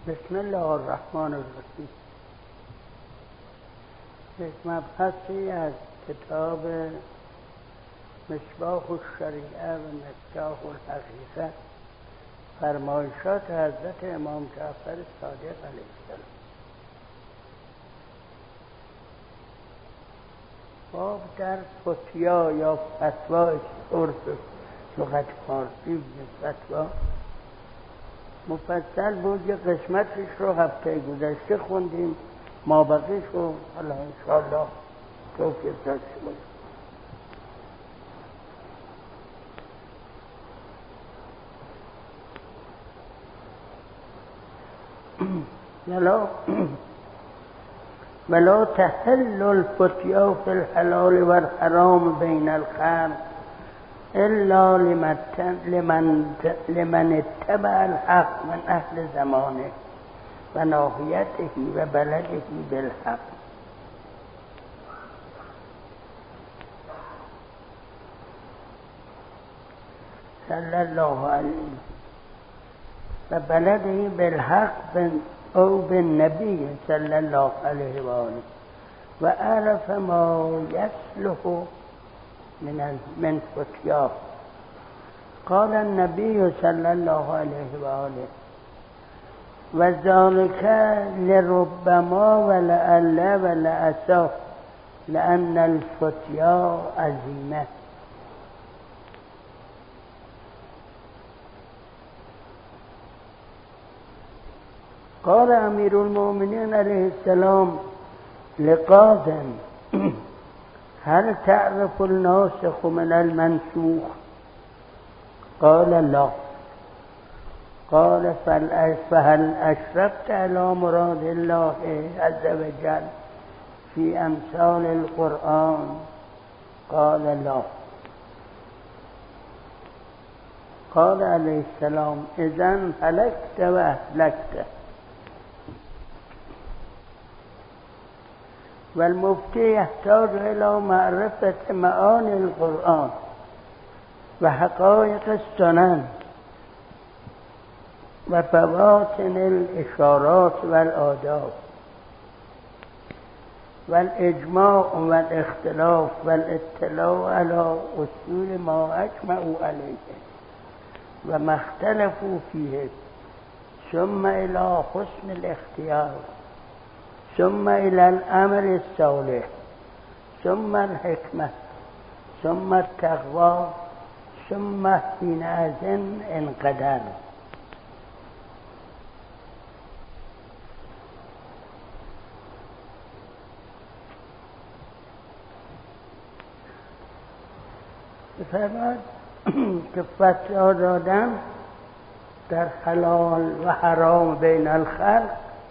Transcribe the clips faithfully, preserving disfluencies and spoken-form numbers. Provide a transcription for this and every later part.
بسم الله الرحمن الرحیم. یک مبحثی از کتاب مصباح الشریعه و مفتاح الحقیقه، فرمایشات حضرت امام جعفر صادق علیه السلام. باب در فتیا یا فتوا، عرف لغت فارسی فتوا مفصل بود. یه قسمتش رو هفته گذشته خوندیم، ما بقیش رو حالا انشاءالله توفیق داشته باشیم. ولا ولا تحل الفتيا في الحلال والحرام بين الخلق الا لمن لمن لمن اتبع الحق من اهل زمانه و ناحیته و بلده بالحق. صلی الله علیه و بلده بالحق او بالنبی صلی الله علیه و آله و عرف ما یصلح من من فتیا. قال النبي صلى الله عليه وآله وذلك لربما ولعل ولعسى لأن الفتيا عظيمة. قال أمير المؤمنين عليه السلام لقاسم هل تعرف الناسخ من المنسوخ؟ قال لا. قال فهل أشرفت على مراد الله عز وجل في أمثال القرآن؟ قال لا. قال عليه السلام إذن هلكت وأهلكت. والمفتي يحتاج إلى معرفة معاني القرآن وحقائق السنن وفواطن الإشارات والآداب والإجماع والاختلاف والاطلاع على أصول ما أجمعوا عليه وما اختلفوا فيه، ثم إلى حسن الاختيار، ثم إلى الأمر الصالح، ثم الحكمة، ثم التقوى، ثم حينئذ انقدر. بفرماد که فتوا دادن در حلال و حرام بین الخلق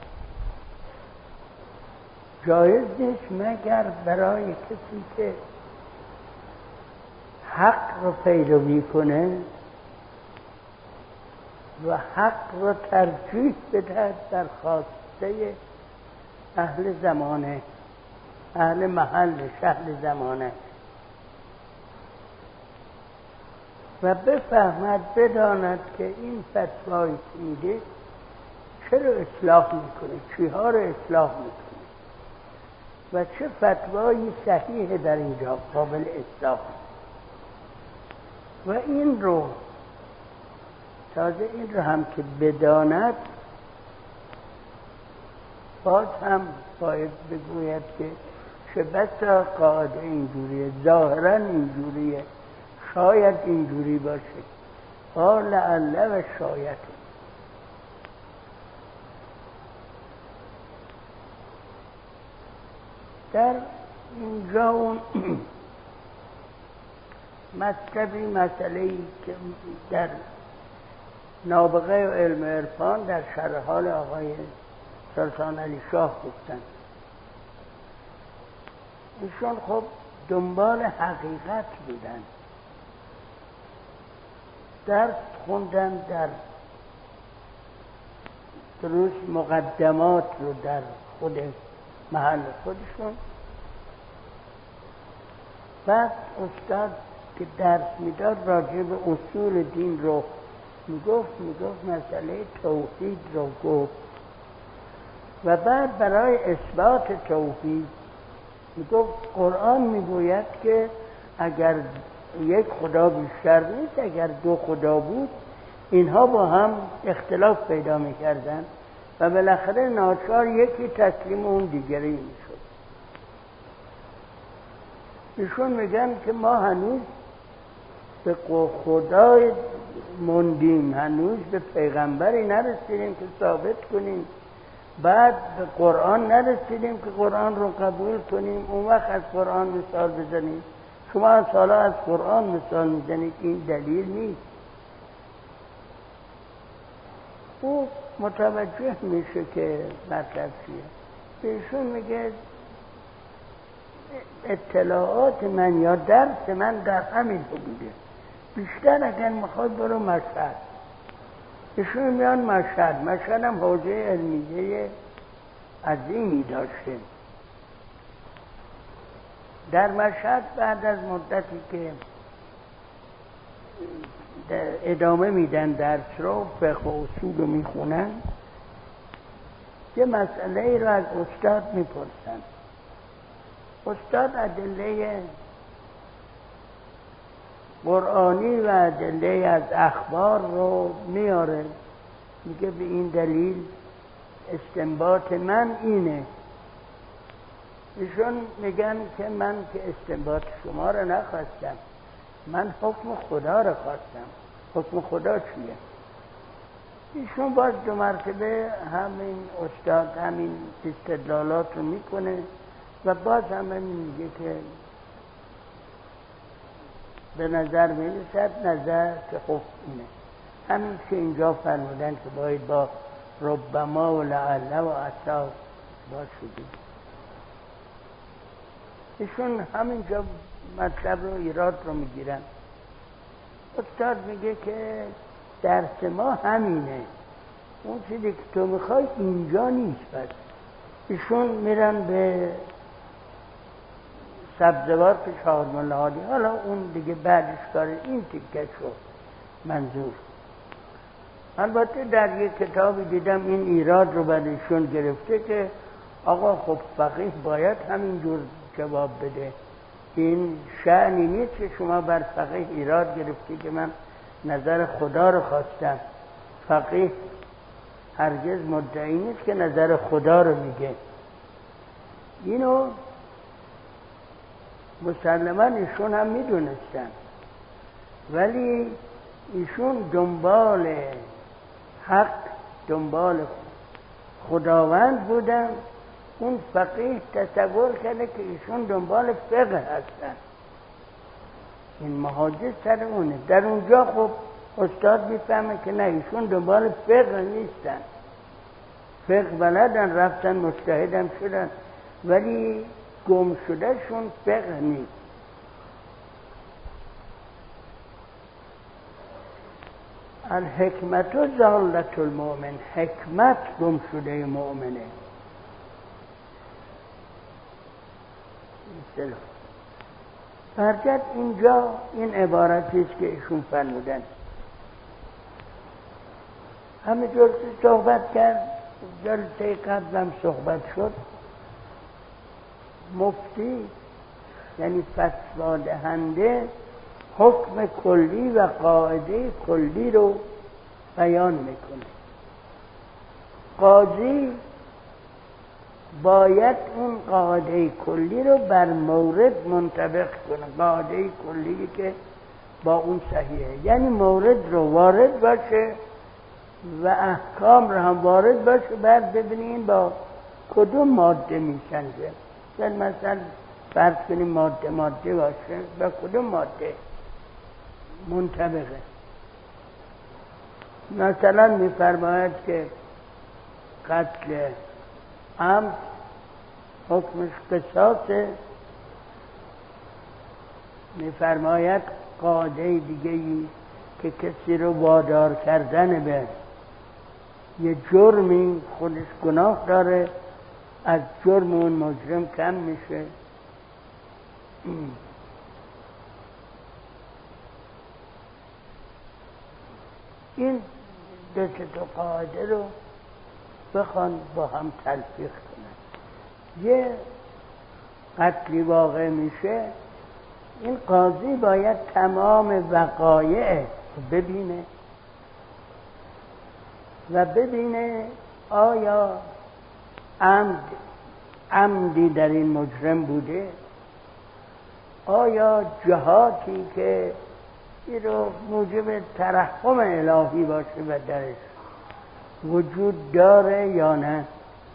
جایز نیست مگر برای کسی که حق رو پیروی کنه و حق رو ترجیح بده در خواسته اهل زمانه، اهل محل اهل زمانه، و بفهمد بداند که این فتوایی که میده چرا اصلاح میکنه، چیها رو اصلاح میکنه و چه فتوایی صحیح در اینجا قابل اصلاح. و این رو تازه این رو هم که بداند باز هم باید بگوید که چه بسا قاعده اینجوریه، ظاهرا اینجوریه، شاید اینجوری باشه، آه لعله و شاید. در اینجا اون مطلبی مسئله‌ای که در نابغه و علم عرفان در شرح حال آقای سلطان علی شاه گفتن. ایشون خب دنبال حقیقت بودن، درس خوندن در دروس مقدمات رو در خود محل خودشون. بعد استاد که درس میداد راجع به اصول دین رو میگفت میگفت مسئله توحید رو گفت، و بعد برای اثبات توحید میگفت قرآن میگوید که اگر یک خدا بیشتر نیست، اگر دو خدا بود اینها با هم اختلاف پیدا میکردن و بالاخره ناچار یکی تسلیم اون دیگری میشد. ایشون میگن که ما هنوز به خدا موندیم، هنوز به پیغمبری نرسیدیم که ثابت کنیم، بعد به قرآن نرسیدیم که قرآن رو قبول کنیم، اون وقت از قرآن مثال بزنیم. شما از حالا از قرآن مثال میزنید، این دلیل نیست. او متوجه میشه که مطلب چیه. ایشون میگه اطلاعات من یا درس من در همین بوده، بیشتر اگر میخواد برو مشهد. ایشون میان مشهد، مشهد هم حوزه علمیه عظیمی داشته. در مشهد بعد از مدتی که ادامه میدن درس رو، فقه و اصول رو میخونن، یه مسئله رو از استاد میپرسن. استاد ادله قرآنی و ادله از اخبار رو میاره، میگه به این دلیل استنباط من اینه. ایشون میگن که من که استنباط شما رو نخواستم، من حکم خدا رو خواستم. حکم خدا چیه؟ ایشون باز دو مرتبه همین استاد همین استدلالات رو میکنه و باز همین میگه که به نظر میرسد نظر که خب اینه، همین که اینجا فرمودن که باید با ربما و لعله و عسا باز شدیم. ایشون همینجا مطلب رو ایراد رو میگیرن. استاد میگه که درس ما همینه، اون چیزی که تو میخوای اینجا نیست. بس ایشون میرن به سبزوار که شاهد ملحالی، حالا اون دیگه بعدش کاره این تیکه شد منظور. البته در یک کتابی دیدم این ایراد رو بعد ایشون گرفته که آقا خب فقیه باید همینجور جواب بده، این شأنی نیست که شما بر فقیه ایراد گرفتی که من نظر خدا رو خواستم. فقیه هرگز مدعی نیست که نظر خدا رو میگه. اینو مسلماً ایشون هم میدونستن، ولی ایشون دنبال حق، دنبال خداوند بودن. اون فقیه تصور کرده که ایشون دنبال فقه هستن، این مهاجر سر اونه. در اونجا خب استاد میفهمه که نه، ایشون دنبال فقه نیستن، فقه بلدن، رفتن مجتهدم شدن، ولی گم شده شون فقه نیست. الحکمت و ضالت المؤمن، حکمت گم شده مؤمنه. برگرد اینجا این عبارتی است که ایشون فرمودن. همه جور صحبت کرد، جلسه قبلم صحبت شد. مفتی یعنی فتوا دهنده حکم کلی و قاعده کلی رو بیان میکنه. قاضی باید اون قاعده کلی رو بر مورد منطبق کنه، قاعده کلی که با اون صحیحه، یعنی مورد رو وارد باشه و احکام رو هم وارد باشه. بعد ببینیم با کدوم ماده میسنجه. مثلا فرض کنیم ماده ماده باشه، با کدوم ماده منطبقه. مثلا میفرماید که قتل عمد حکمش قصاصه، میفرماید قاعده دیگه‌ای که کسی رو وادار کردن به یه جرمی خودش گناه داره، از جرم اون مجرم کم میشه. این دو تا قاعده رو بخوان با هم تلفیق کنن. یه قتلی واقع میشه، این قاضی باید تمام وقایع ببینه و ببینه آیا عمد عمدی در این مجرم بوده، آیا جهاتی که این رو موجب ترحم الهی باشه و درش وجود داره یا نه،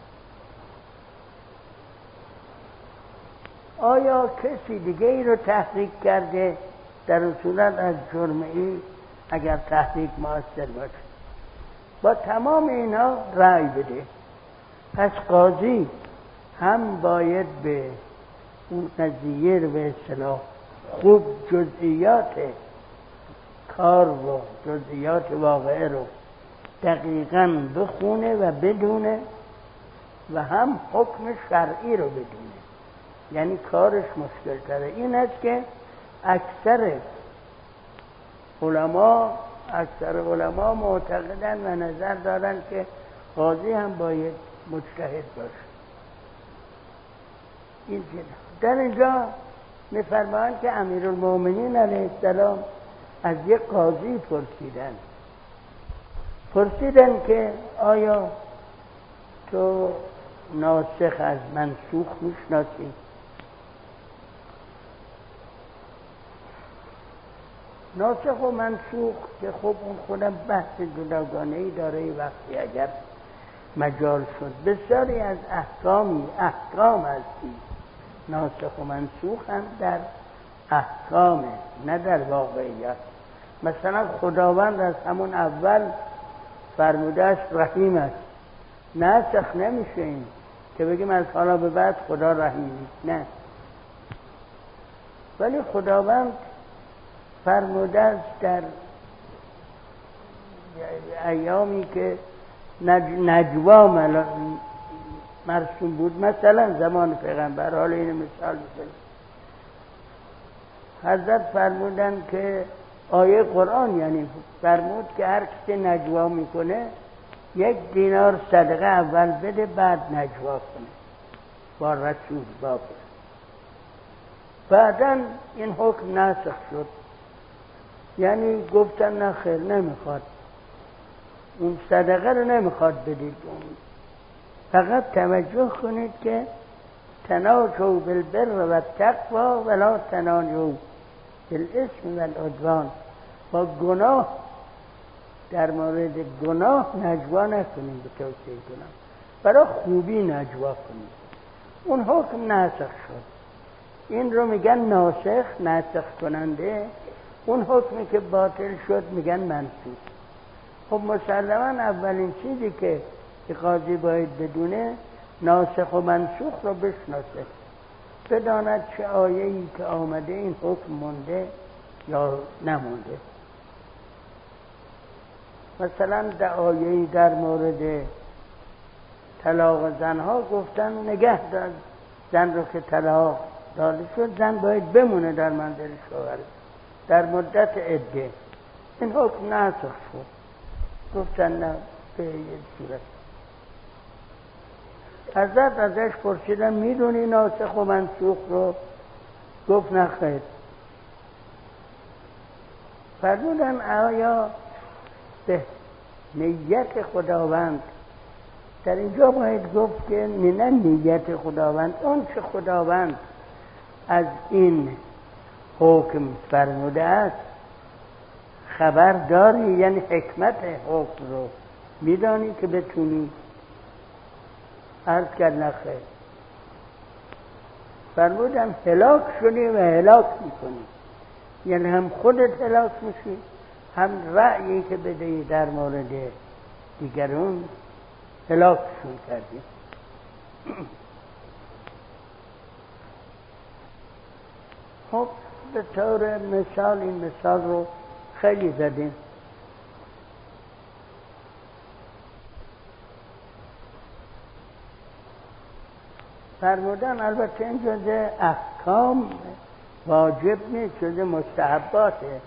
آیا کسی دیگه ای رو تحریک کرده، در اون صورت از جرم ای اگر تحریک مؤثر باشه، با تمام اینا رأی بده. پس قاضی هم باید به اون قضیه رو به اصطلاح خوب جزئیات کار رو، جزئیات واقعه رو دقیقاً بخونه و بدونه و هم حکم شرعی رو بدونه. یعنی کارش مشکل تره. این است که اکثر علما اکثر علما معتقدن و نظر دارن که قاضی هم باید مجتهد باشه. این در اینجا می‌فرمایند که امیرالمومنین علیه السلام از یک قاضی پرسیدن پرسیدن که آیا تو ناسخ از منسوخ میشناسی؟ ناسخ و منسوخ که خب اون خودم بحث جداگانه‌ای داره، وقتی اگر مجال شد بسیاری از احکامی احکام هستی ناسخ و منسوخ هم در احکامه نه در واقعیت. مثلا خداوند از همون اول فرموده است رحیم است، ناسخ نمیشه این که بگیم از حالا به بعد خدا رحیمی، نه. ولی خداوند فرموده است در ایامی که نجوا مرسوم بود، مثلا زمان پیغمبر، حالا این مثال بزنیم، حضرت فرمودن که آیه قرآن یعنی فرمود که هر کسی نجوا میکنه یک دینار صدقه اول بده بعد نجوا کنه با رسول با بعداً این حکم ناسخ شد. یعنی گفتن نه خیر نمیخواد، اون صدقه رو نمیخواد بدید، فقط توجه کنید که تناجوا بالبر و التقوی ولا تناجوا بالاثم و العدوان. با گناه در مورد گناه نجوا نکنید، به توصیه گناه برای خوبی نجوا کنید. اون حکم ناسخ شد. این رو میگن ناسخ، ناسخ کننده. اون حکمی که باطل شد میگن منسوخ. خب مسلماً اولین چیزی که قاضی باید بدونه ناسخ و منسوخ رو بشناسه، بداند چه آیه‌ای که آمده این حکم مونده یا نمونده. مثلا در آیه‌ای در مورد طلاق زنها گفتن نگه دار زن رو که طلاق داده شد زن باید بمونه در منزل شوهرش در مدت عده. این حکم ناسخ شد، گفتن نه به یه صورت. حضرت ازش پرسیدن میدونی ناسخ و منسوخ رو؟ گفت نه خیر. فرمودن آیا به نیت خداوند، در اینجا باید گفت که نه نیت خداوند، اون چه خداوند از این حکم فرموده است خبر داری؟ یعنی حکمت حکم رو میدانی که بتونی؟ عرض کرد نخیر. فرمودم هلاک شدی و هلاک میکنی، یعنی هم خودت هلاک میشی هم رأیی که بدهی در مورد دیگرون هلاکشون کردی. خب به طور مثال این مثال رو خیلی زدیم. فرمودن البته این جزء احکام واجب نیست، جزء مستحباته.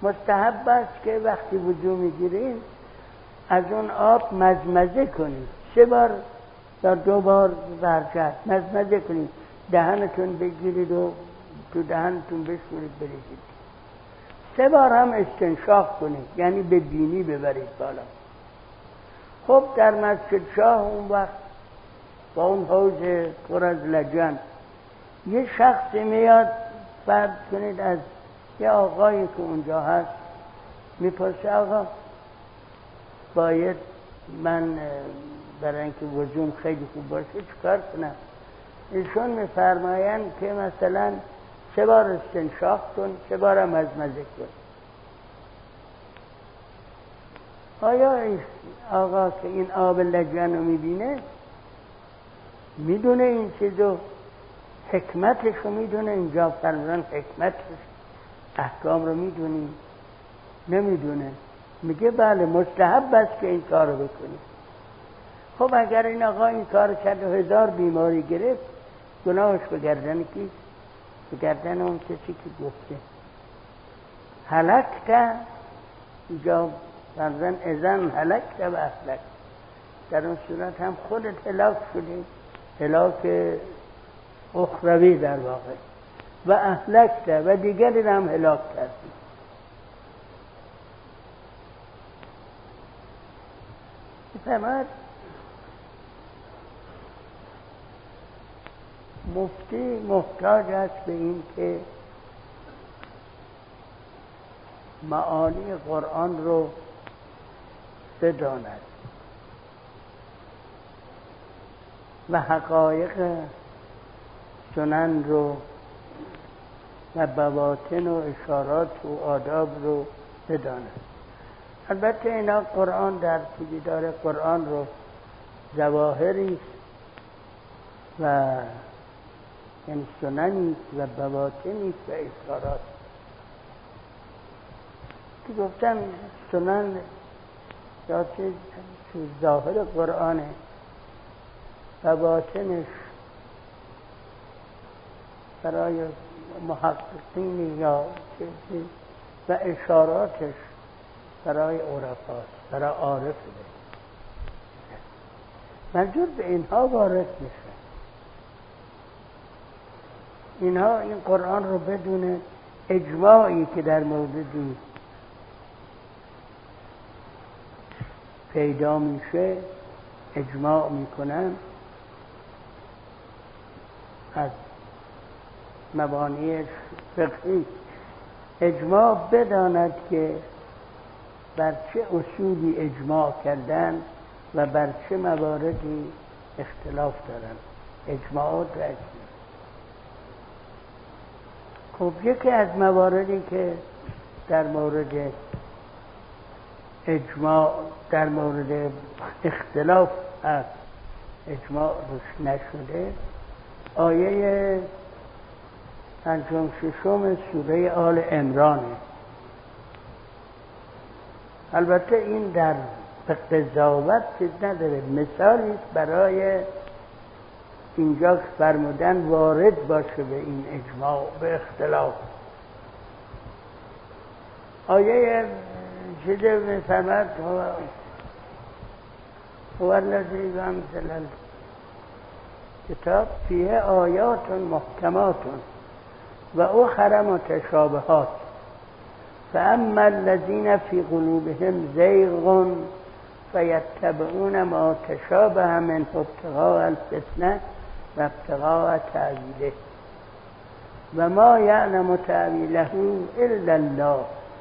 مستحب است که وقتی وضو میگیرید از اون آب مزمزه کنید، سه بار یا دو بار برچست مزمزه کنید، دهنتون بگیرید و تو دهنتون بشورید بریزید. سه بار هم استنشاق کنید، یعنی به بینی ببرید بالا. خب در مسجد شاه اون وقت با اون حوض پر از لجن یه شخص میاد، فرض کنید از یه آقایی که اونجا هست، میپرسه آقا باید من برای اینکه وضوم خیلی خوب باشه چیکار کنم؟ ایشون میفرمایند که مثلا سه بار استنشاق کن، سه بار هم مزمزه کن. آیا آقا که این آب لجن رو میبینه، میدونه این چیزو، حکمتش رو میدونه؟ اینجا فرمودن حکمتش احکام رو میدونی؟ نمیدونه. میگه بله مستحب است که این کار رو بکنی. خب اگر این آقا این کار کرد و هزار بیماری گرفت، گناهش به گردن کی؟ به گردن اون کسی که گفته. هلکت اینجا فرزن ازن هلکت و اهلک، در اون صورت هم خودت هلاک شدی، هلاک اخروی در واقع، و اهلکت و دیگری هم هلاک کردی. فرماید مفتی محتاج است به این که معانی قرآن رو بداند و حقایق سنن رو و بواطن و اشارات و آداب رو بداند. البته اینا قرآن در پدیدار قرآن رو ظواهری و یعنی سننی و بواطنی و اشارات که گفتم سنن یا چیز ظاهر قرآنه، بواطنش برای محققین یا چیزی و اشاراتش برای عرفاست، برای عارفه. منظور به اینها وارد میشه. اینها این قرآن رو بدون اجماعی که در موردی پیدا میشه اجماع میکنن از مبانی فقهی. اجماع بداند که بر چه اصولی اجماع کردن و بر چه مواردی اختلاف دارن. اجماعات رسمی. خب یکی از مواردی که در مورد اجماع در مورد اختلاف هست، اجماع روش نشده، آیه پنجم ششم سوره آل عمرانه. البته این در به قضاوت چیز نداره، مثالی برای اینجا فرمودن وارد باشه به این اجماع به اختلاف. آیه چیزه میفرمد هو الذی انزل کتاب فیه آیات محکمات و اخر متشابهات فاما الذین فی قلوبهم زیغ فیتبعون ما تشابه منه ابتغاء الفتنه و ابتغاء تأویله و ما یعلم تأویله الا الله.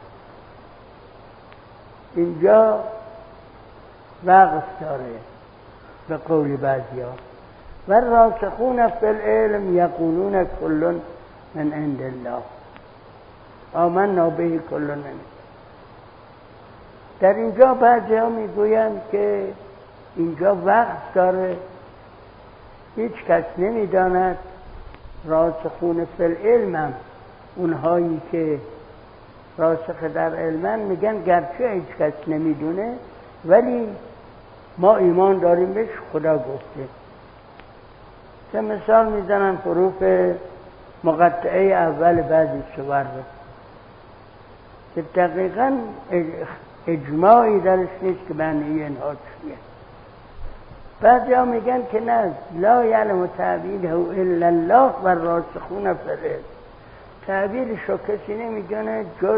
اینجا وقف داره به قول بعضی‌ها و راسخون فی العلم یقولون کل من عند الله آمنا به کل من. در اینجا بعضی‌ها میگویند که اینجا وقف داره، هیچ کس نمیداند. راسخون فی العلم هم اونهایی که راسخ در علمن میگن گرچه هیچ کس نمیدونه ولی ما ایمان داریم بهش، خدا گفته. که مثال میزنن حروف مقطعه اول بعضی سور رو که دقیقا اجماعی درش نیست که معنی اینها چیه. بعد جا میگن که نه، لا یعلم تعبیره الا الله و راسخون فی العلم، تعبیرش رو کسی نمیدونه جز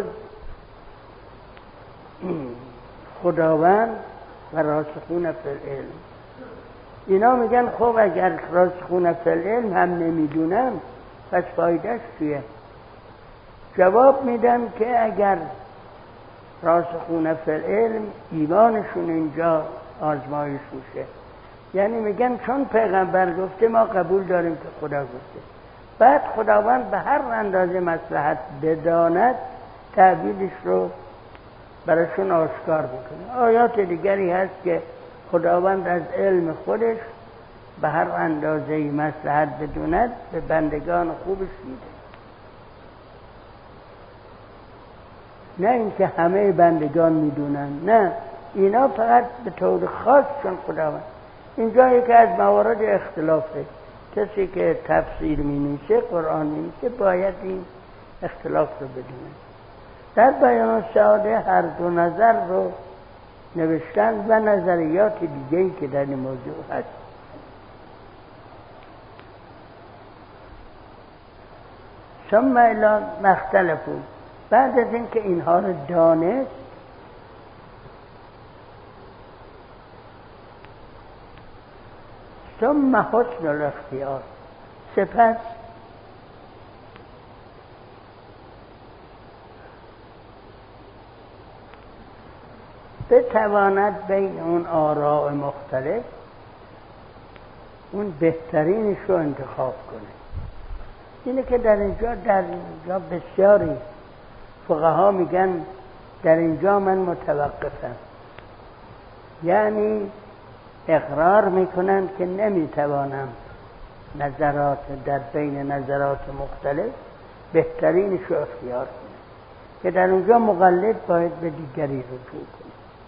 خداوند و راسخون فی العلم. اینا میگن خب اگر راسخون فی العلم هم نمیدونن پس فایدهش چیه؟ جواب میدن که اگر راسخون فی العلم ایمانشون اینجا آزمایش میشه، یعنی میگن چون پیغمبر گفته ما قبول داریم که خدا گفته، بعد خداوند به هر اندازه مصلحت بداند تعبیرش رو براشون آشکار میکنه. آیات دیگری هست که خداوند از علم خودش به هر اندازه مصلحت بداند به بندگان خوبش میده، نه اینکه همه بندگان میدونن، نه، اینا فقط به طور خاص چون خداوند. اینجا یکی از موارد اختلافه، کسی که تفسیر مینویسه، قرآن مینویسه، باید این اختلاف رو بدونه. در بیان ساده هر دو نظر رو نوشتن و نظریات دیگه‌ای که در این موضوع هست. ثم الی مختلفون، بعد از اینکه اینها رو دانست ثم حسن الاختیار، سپس بتواند بین اون آراء مختلف اون بهترینش رو انتخاب کنه. اینه که در اینجا در اینجا بسیاری فقها میگن در اینجا من متوقفم، یعنی اقرار میکنن که نمیتوانم نظرات در بین نظرات مختلف بهترینش رو اختیار کنم، که در اونجا مقلد باید به دیگری رجوع کنه.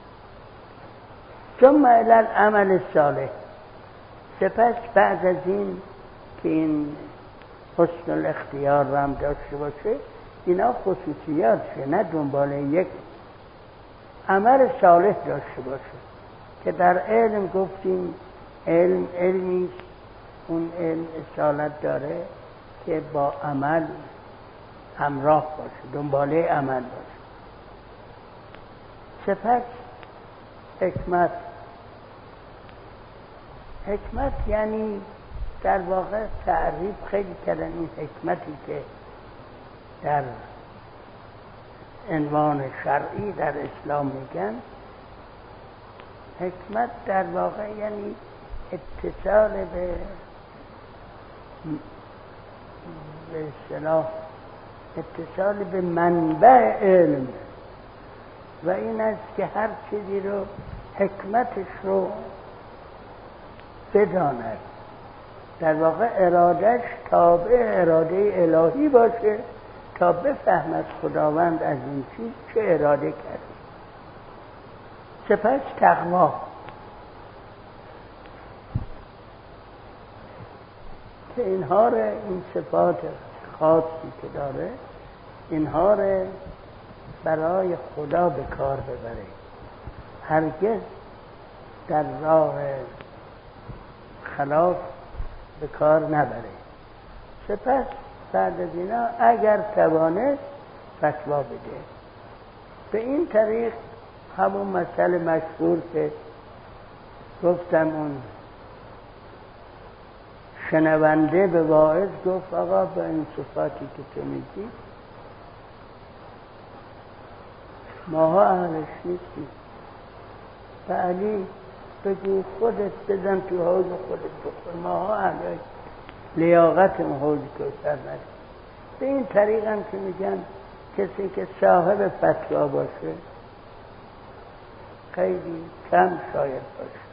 ثم الی العمل صالح، سپس بعد از این که این حسن الاختیار رو هم داشته باشه، اینا خصوصیاتشه، نه دنباله یک عمل صالح داشته باشه که در علم گفتیم علم علمی اون علم اصالت داره که با عمل همراه باشه، دنباله عمل باشه. سپس حکمت، حکمت یعنی در واقع تعریف خیلی کردن این حکمتی که در عنوان شرعی در اسلام میگن. حکمت در واقع یعنی اتصال به به اصطلاح اتصال به منبع علم، و این است که هر چیزی رو حکمتش رو بداند، در واقع ارادش تابع اراده الهی باشه تا بفهمد خداوند از این چیز چه اراده کرد. سپس تقوا، که اینها رو، این صفات خاصی که داره، اینها رو برای خدا به کار ببره، هرگز در راه خلاف به کار نبره. سپس بعد از اینا اگر توانست فتوا بده. به این طریق همون مسئله مشهور که گفتم، اون شنونده به واعظ گفت آقا با این صفاتی که تو میگی ماها اهلش نیستیم، و علی بگو خودت بزن تو حوض خودت بخور، ماها اهلش لیاقت اون حوض کوثر نداریم. به این طریق هم که میگن کسی که صاحب فتوا باشه خیلی کم شاید باشه.